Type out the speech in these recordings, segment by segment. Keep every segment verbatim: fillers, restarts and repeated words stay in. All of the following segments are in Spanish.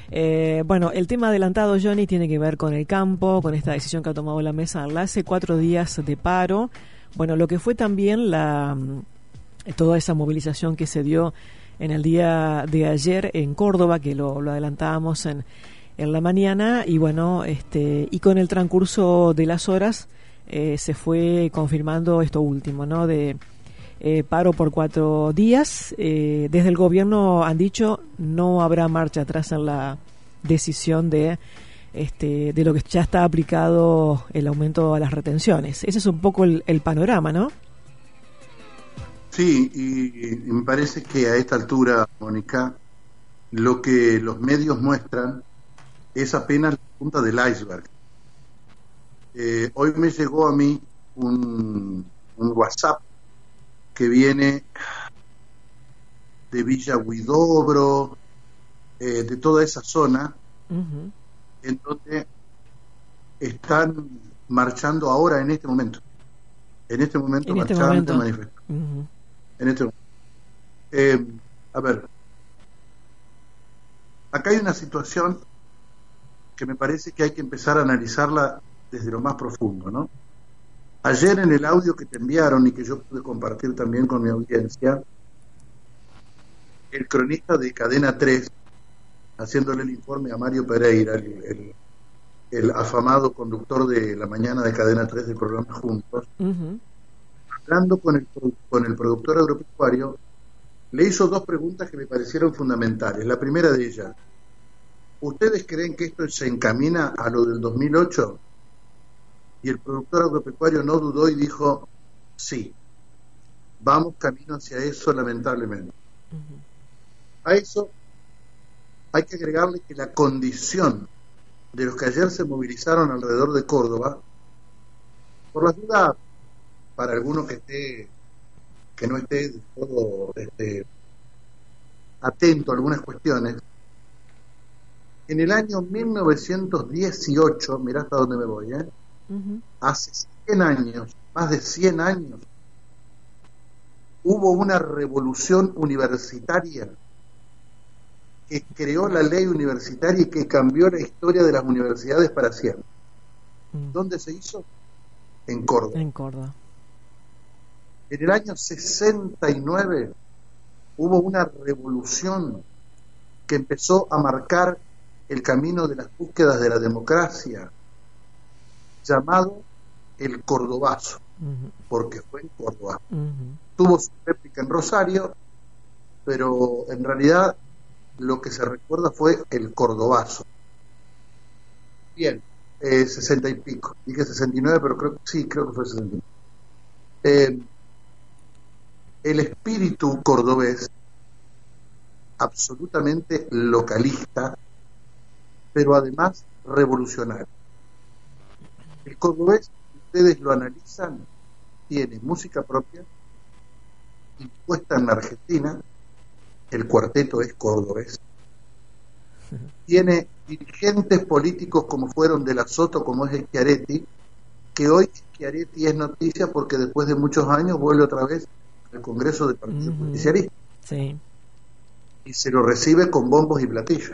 Eh, bueno, el tema adelantado, Johnny, tiene que ver con el campo, con esta decisión que ha tomado la mesa hace cuatro días de paro. Bueno, lo que fue también la toda esa movilización que se dio en el día de ayer en Córdoba, que lo, lo adelantábamos en, en la mañana, y bueno, este y con el transcurso de las horas eh, se fue confirmando esto último, ¿no? De eh, paro por cuatro días. Eh, desde el gobierno han dicho no habrá marcha atrás en la decisión de este de lo que ya está aplicado el aumento a las retenciones. Ese es un poco el, el panorama, ¿no? Sí, y, y me parece que a esta altura, Mónica, lo que los medios muestran es apenas la punta del iceberg. Eh, hoy me llegó a mí un, un WhatsApp que viene de Villa Huidobro, eh, de toda esa zona, uh-huh. en donde están marchando ahora en este momento. En este momento en marchando, este momento. manifestando. Uh-huh. En este momento. Eh, a ver, acá hay una situación que me parece que hay que empezar a analizarla desde lo más profundo, ¿no? Ayer en el audio que te enviaron y que yo pude compartir también con mi audiencia, el cronista de Cadena tres, haciéndole el informe a Mario Pereira, el, el, el afamado conductor de la mañana de Cadena tres del programa Juntos, uh-huh. hablando con el, con el productor agropecuario, le hizo dos preguntas que me parecieron fundamentales. La primera de ellas: ¿ustedes creen que esto se encamina a lo del dos mil ocho? Y el productor agropecuario no dudó y dijo: sí, vamos camino hacia eso, lamentablemente. Uh-huh. A eso hay que agregarle que la condición de los que ayer se movilizaron alrededor de Córdoba, por las dudas, para alguno que esté que no esté de todo este, atento a algunas cuestiones, en el año mil novecientos dieciocho, mirá hasta dónde me voy, ¿eh? Uh-huh. Hace cien años, más de cien años, hubo una revolución universitaria que creó la ley universitaria y que cambió la historia de las universidades para siempre. Uh-huh. ¿Dónde se hizo? En Córdoba. En Córdoba. En el año sesenta y nueve hubo una revolución que empezó a marcar el camino de las búsquedas de la democracia, llamado el Cordobazo, uh-huh. porque fue en Córdoba. Uh-huh. Tuvo su réplica en Rosario, pero en realidad lo que se recuerda fue el Cordobazo. Bien, eh, sesenta y pico, dije sesenta y nueve, pero creo sí, creo que fue sesenta y nueve. Eh, el espíritu cordobés, absolutamente localista, pero además revolucionario. El cordobés, si ustedes lo analizan, tiene música propia, impuesta en la Argentina, el cuarteto es cordobés, tiene dirigentes políticos como fueron de la Soto, como es Schiaretti, que hoy Schiaretti es noticia porque después de muchos años vuelve otra vez al Congreso del Partido uh-huh. Justicialista. Sí. Y se lo recibe con bombos y platillos.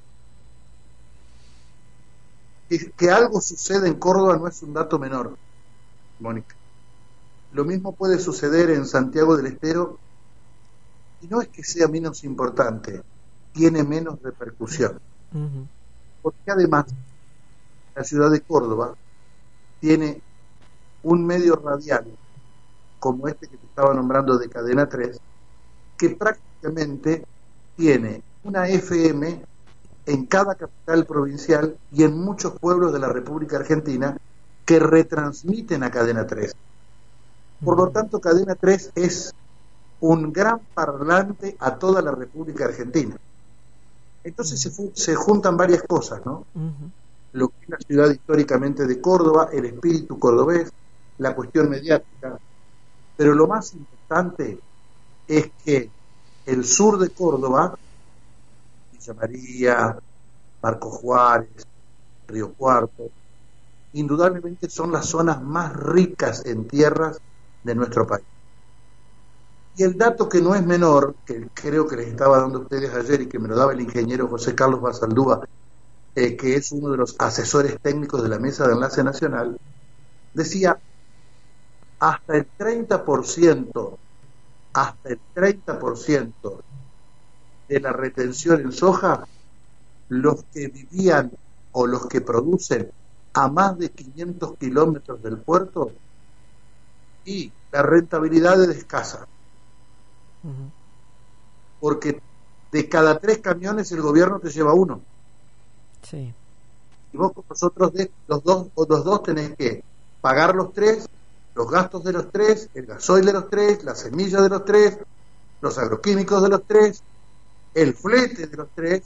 Que, que algo sucede en Córdoba no es un dato menor, Mónica. Lo mismo puede suceder en Santiago del Estero, y no es que sea menos importante, tiene menos repercusión. Uh-huh. Porque además la ciudad de Córdoba tiene un medio radial como este que te estaba nombrando de Cadena tres, que prácticamente tiene una F M en cada capital provincial y en muchos pueblos de la República Argentina que retransmiten a Cadena tres. Por lo tanto, Cadena tres es un gran parlante a toda la República Argentina. Entonces se, se juntan varias cosas, ¿no? Uh-huh. Lo que es la ciudad históricamente de Córdoba, el espíritu cordobés, la cuestión mediática, pero lo más importante es que el sur de Córdoba, Villa María, Marco Juárez, Río Cuarto, indudablemente son las zonas más ricas en tierras de nuestro país. Y el dato que no es menor, que creo que les estaba dando a ustedes ayer y que me lo daba el ingeniero José Carlos Basaldúa eh, que es uno de los asesores técnicos de la Mesa de Enlace Nacional, decía hasta el treinta por ciento, hasta el treinta por ciento de la retención en soja, los que vivían o los que producen a más de quinientos kilómetros del puerto, y la rentabilidad es escasa. Uh-huh. Porque de cada tres camiones el gobierno te lleva uno. Sí. Y vos con nosotros de, los dos o los dos tenés que pagar los tres, los gastos de los tres, el gasoil de los tres, la semilla de los tres, los agroquímicos de los tres, el flete de los tres,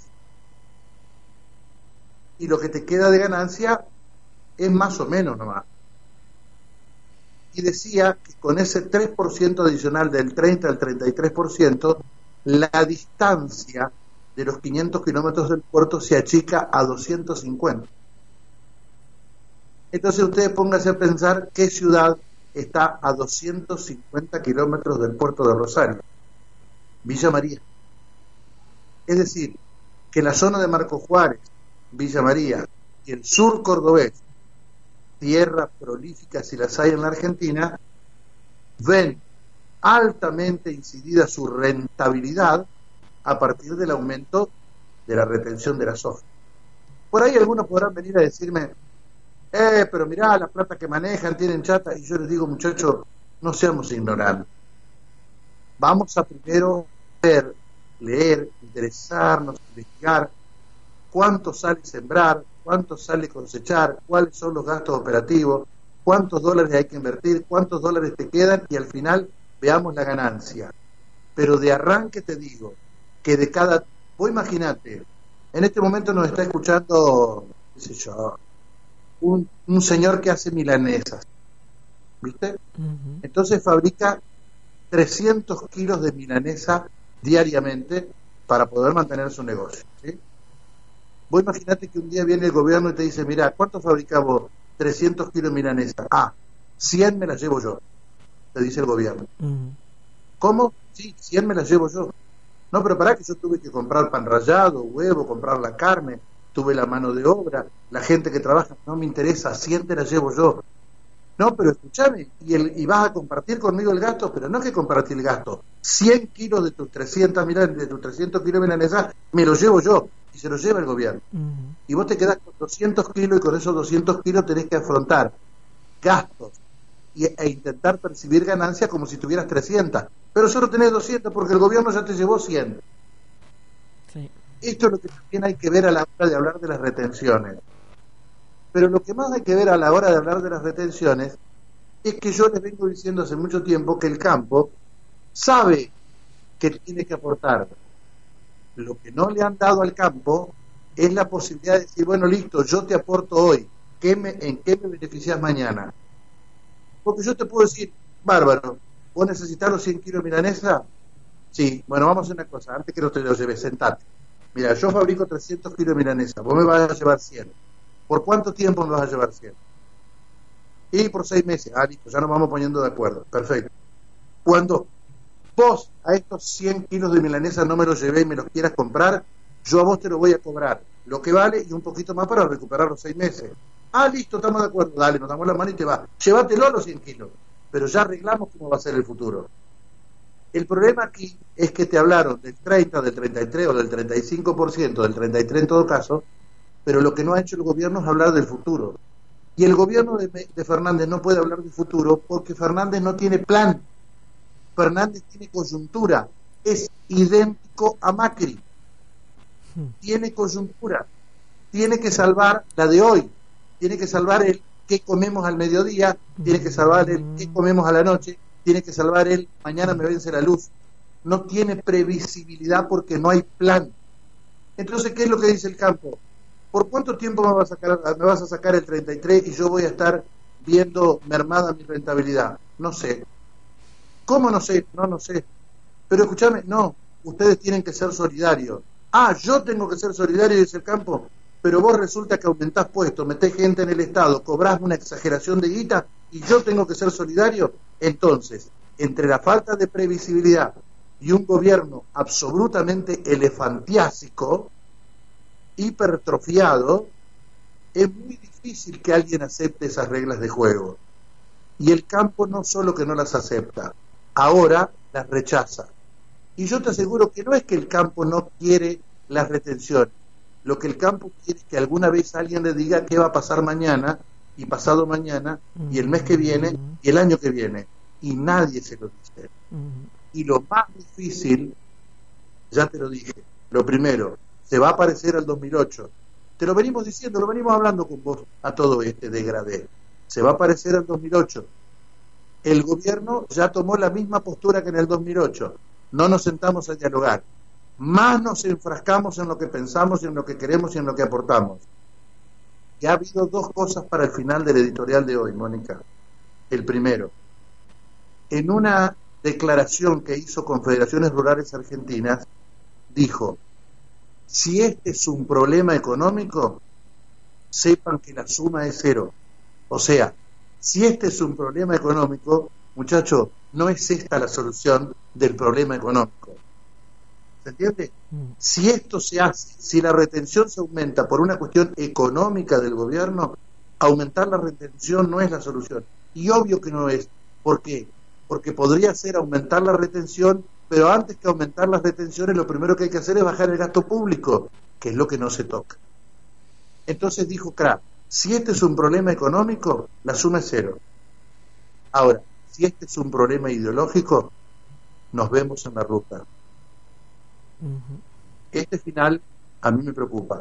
y lo que te queda de ganancia es más o menos nomás. Y decía que con ese tres por ciento adicional del treinta al treinta y tres por ciento, la distancia de los quinientos kilómetros del puerto se achica a doscientos cincuenta. Entonces ustedes pónganse a pensar qué ciudad está a doscientos cincuenta kilómetros del puerto de Rosario. Villa María. Es decir, que la zona de Marcos Juárez, Villa María y el sur cordobés, tierras prolíficas si las hay en la Argentina, ven altamente incidida su rentabilidad a partir del aumento de la retención de la soja. Por ahí algunos podrán venir a decirme, eh, pero mirá la plata que manejan, tienen chata, y yo les digo, muchachos, no seamos ignorantes. Vamos a primero ver, leer, interesarnos, investigar cuánto sale sembrar, cuánto sale cosechar, cuáles son los gastos operativos, cuántos dólares hay que invertir, cuántos dólares te quedan, y al final veamos la ganancia. Pero de arranque te digo que de cada... Vos imaginate, en este momento nos está escuchando, qué sé yo, un, un señor que hace milanesas, ¿viste? Uh-huh. Entonces fabrica trescientos kilos de milanesa diariamente para poder mantener su negocio, ¿sí? Vos imaginate que un día viene el gobierno y te dice, mira, ¿cuánto fabricás vos? trescientos kilos de milanesa. Ah, cien me las llevo yo, te dice el gobierno. Uh-huh. ¿Cómo? Sí, cien me las llevo yo. No, pero pará que yo tuve que comprar pan rallado, huevo, comprar la carne, tuve la mano de obra, la gente que trabaja, no me interesa, cien te las llevo yo. No, pero escúchame, y, el, y vas a compartir conmigo el gasto, pero no es que compartir el gasto, cien kilos de tus trescientos, mirá, de tus trescientos kilos de milanesa, me los llevo yo, y se los lleva el gobierno. Uh-huh. Y vos te quedás con doscientos kilos, y con esos doscientos kilos tenés que afrontar gastos y, e intentar percibir ganancias como si tuvieras trescientos, pero solo tenés doscientos porque el gobierno ya te llevó cien. Sí. Esto es lo que también hay que ver a la hora de hablar de las retenciones. Pero lo que más hay que ver a la hora de hablar de las retenciones es que yo les vengo diciendo hace mucho tiempo que el campo sabe que tiene que aportar. Lo que no le han dado al campo es la posibilidad de decir, bueno, listo, yo te aporto hoy, ¿qué me, ¿en qué me beneficias mañana? Porque yo te puedo decir, bárbaro, ¿vos necesitas los cien kilos de milanesa? Sí, bueno, vamos a hacer una cosa, antes que no te lo lleves, sentate. Mira, yo fabrico trescientos kilos de milanesa, vos me vas a llevar cien. ¿Por cuánto tiempo me vas a llevar cien? Y por seis meses. Ah, listo, ya nos vamos poniendo de acuerdo. Perfecto. Cuando vos a estos cien kilos de milanesa no me los llevé y me los quieras comprar, yo a vos te lo voy a cobrar lo que vale y un poquito más para recuperar los seis meses. Ah, listo, estamos de acuerdo. Dale, nos damos la mano y te va. Llévatelo los cien kilos. Pero ya arreglamos cómo va a ser el futuro. El problema aquí es que te hablaron del treinta, del treinta y tres o del treinta y cinco por ciento, del treinta y tres en todo caso, pero lo que no ha hecho el gobierno es hablar del futuro. Y el gobierno de, de Fernández no puede hablar del futuro porque Fernández no tiene plan. Fernández tiene coyuntura. Es idéntico a Macri. Tiene coyuntura. Tiene que salvar la de hoy. Tiene que salvar el qué comemos al mediodía. Tiene que salvar el qué comemos a la noche. Tiene que salvar el mañana me vence la luz. No tiene previsibilidad porque no hay plan. Entonces, ¿qué es lo que dice el campo? ¿Por cuánto tiempo me vas a sacar, me vas a sacar el treinta y tres y yo voy a estar viendo mermada mi rentabilidad? No sé. ¿Cómo no sé? No, no sé. Pero escúchame, no, ustedes tienen que ser solidarios. Ah, yo tengo que ser solidario, dice el campo, pero vos resulta que aumentás puestos, metés gente en el Estado, cobrás una exageración de guita y yo tengo que ser solidario. Entonces, entre la falta de previsibilidad y un gobierno absolutamente elefantiásico, hipertrofiado, es muy difícil que alguien acepte esas reglas de juego. Y el campo no solo que no las acepta, ahora las rechaza. Y yo te aseguro que no es que el campo no quiere las retenciones. Lo que el campo quiere es que alguna vez alguien le diga qué va a pasar mañana y pasado mañana y el mes que viene y el año que viene. Y nadie se lo dice. Y lo más difícil, ya te lo dije, lo primero, se va a parecer al dos mil ocho. Te lo venimos diciendo, lo venimos hablando con vos a todo este degradé. Se va a parecer al dos mil ocho. El gobierno ya tomó la misma postura que en el dos mil ocho. No nos sentamos a dialogar. Más nos enfrascamos en lo que pensamos y en lo que queremos y en lo que aportamos. Y ha habido dos cosas para el final del editorial de hoy, Mónica. El primero, en una declaración que hizo Confederaciones Rurales Argentinas, dijo: si este es un problema económico, sepan que la suma es cero. O sea, si este es un problema económico, muchachos, no es esta la solución del problema económico. ¿Se entiende? Mm. Si esto se hace, si la retención se aumenta por una cuestión económica del gobierno, aumentar la retención no es la solución. Y obvio que no es. ¿Por qué? Porque podría ser aumentar la retención, pero antes que aumentar las retenciones, lo primero que hay que hacer es bajar el gasto público, que es lo que no se toca. Entonces dijo Kraft, si este es un problema económico, la suma es cero. Ahora, si este es un problema ideológico, nos vemos en la ruta. Uh-huh. Este final a mí me preocupa.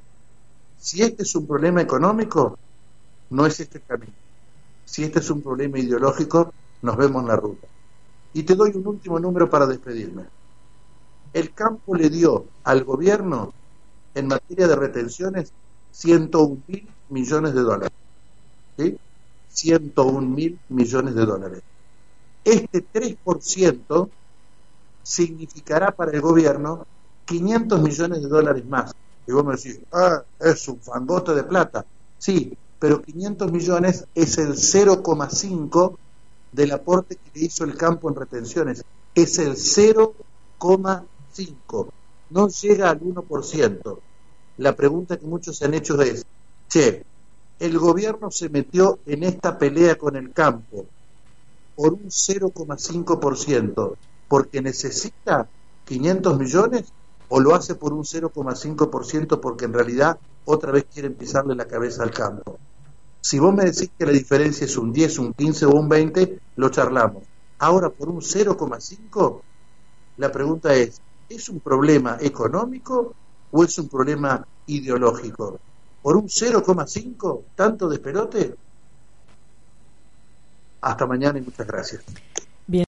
Si este es un problema económico, no es este el camino. Si este es un problema ideológico, nos vemos en la ruta. Y te doy un último número para despedirme. El campo le dio al gobierno, en materia de retenciones, ciento un mil millones de dólares. ¿Sí? ciento un mil millones de dólares. Este tres por ciento significará para el gobierno quinientos millones de dólares más. Y vos me decís, ah, es un fangote de plata. Sí, pero quinientos millones es el cero coma cinco del aporte que le hizo el campo en retenciones. Es el cero coma cinco. No llega al uno por ciento. La pregunta que muchos se han hecho es, che, el gobierno se metió en esta pelea con el campo por un cero coma cinco por ciento porque necesita quinientos millones o lo hace por un cero coma cinco por ciento porque en realidad otra vez quieren pisarle la cabeza al campo. Si vos me decís que la diferencia es un diez, un quince o un veinte, lo charlamos. Ahora por un cero coma cinco, la pregunta es, ¿es un problema económico o es un problema ideológico? ¿Por un cero coma cinco? ¿Tanto despelote? Hasta mañana y muchas gracias.